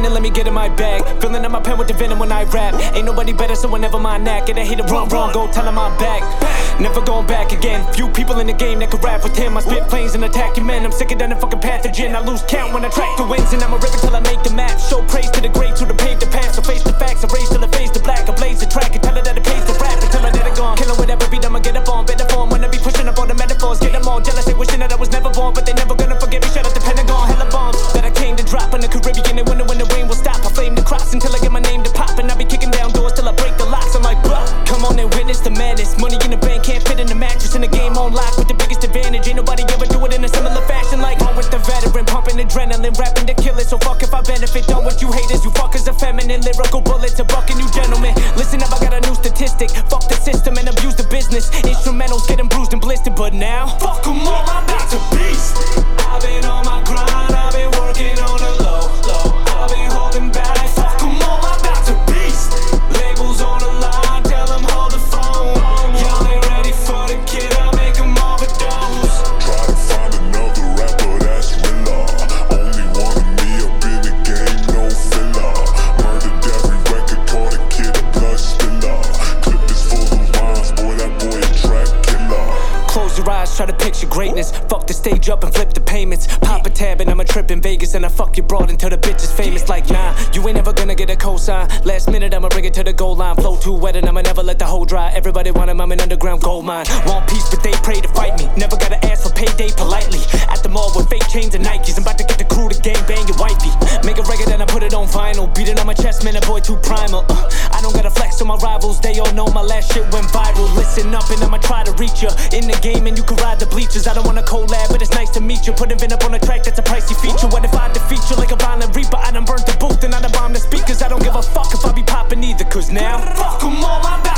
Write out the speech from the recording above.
and let me get in my bag. Filling up my pen with the venom when I rap. Ain't nobody better, so whenever my knack. And I hate it wrong, go tell him I'm back. Never going back again. Few people in the game that could rap with him. I spit planes and attack your men. I'm sicker than a fucking pathogen. I lose count when I track the wins, and I'ma rip it till I make the match. Show praise to the greats who done paved the path. So face the facts, erase till it fades to black. I blaze the track and tell her that it pays to rap until I let it gone. Kill her with every beat, I'ma get up on better form. When I be pushing up all the metaphors, get them all jealous. They wishing that I was never born, but they never gonna forget me. Shout out the Pentagon, hella bombs that I came to drop in the Caribbean. They wonder when the rain will stop. I flame the crops until I get my name to pop, and I be kicking down doors till I break the locks. I'm like, bruh, come on and witness the madness. Money in the bank can't fit in the mattress, in the game on lock with the biggest advantage. Ain't nobody ever do it in a similar fashion. Like on with the veteran, pumping adrenaline, rapping to kill it. So fuck if I benefit. Done what you haters, you fuckers are feminine. Lyrical bullets are bucking you gentlemen. Listen up, I got a new statistic. Fuck the system and abuse the business. Instrumentals getting bruised and blistered, but now fuck 'em all, I'm back to beast. I've been on my grind, I've been working on the low. I've been holding back. Fuck 'em all, I'm back to beast. Labels on the line, tell them hold the phone. Y'all ain't ready for the kid, I'll make 'em overdose. Try to find another rapper that's realer. Only one of me up in the game, no filler. Murdered every record, caught a kid a blood spiller. Clip is full of rhymes, boy, that boy a track killer. Close your eyes, try to picture greatness. Fuck the stage up and flip the payments. Pop a tab and I'ma trip in Vegas, and I fuck your broad until the bitch is famous. Like nah, you ain't never gonna get a cosign. Last minute I'ma bring it to the goal line. Flow too wet and I'ma never let the hole dry. Everybody want him, I'm an underground gold mine. Want peace but they pray to fight me. Never gotta ask for payday politely. At the mall with fake chains and Nikes. I'm about to get the crew to gang bang your wifey. Make a record and I put it on vinyl. Beat it on my chest, man, that boy too primal. I don't gotta flex on my rivals, they all know my last shit went viral. Listen up and I'ma try to reach ya. In the game and you can ride the bleachers. I don't wanna collab, but it's nice to meet you. Putting Vin up on a track, that's a pricey feature. What if I defeat you like a violent reaper? I done burnt the booth and I done bombed the speakers. I don't give a fuck if I be popping either, cause now fuck 'em all, I'm back.